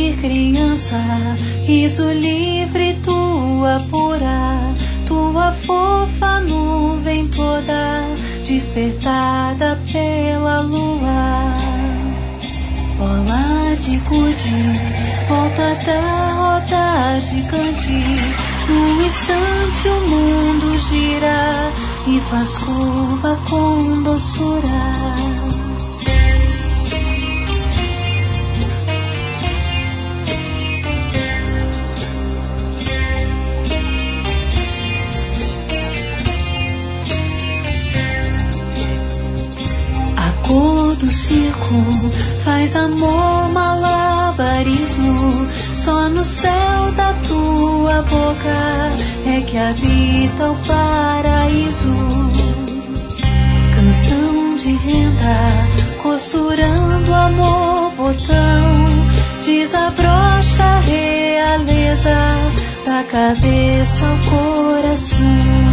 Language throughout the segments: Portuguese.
Ouvir criança, riso livre, tua pura, tua fofa nuvem toda, despertada pela lua. Bola de gude, volta da roda gigante, num instante o mundo gira e faz curva com doçura. A cor do circo faz amor, malabarismo, só no céu da tua boca é que habita o paraíso. Canção de renda, costurando amor, botão, desabrocha a realeza da cabeça ao coração.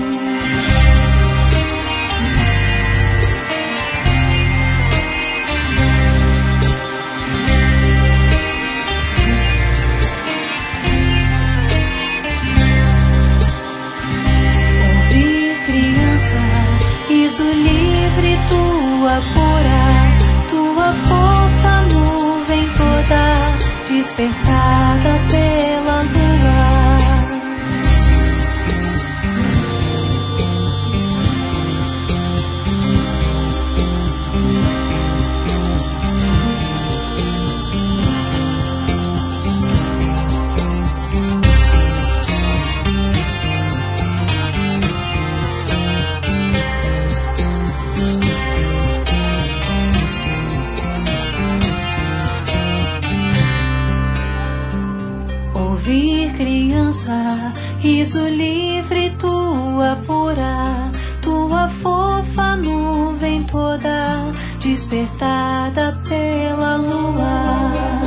Riso livre, tua pura, tua fofa nuvem toda, despertada pela lua. Ouvir criança, riso livre, tua pura, tua fofa nuvem toda, despertada pela lua.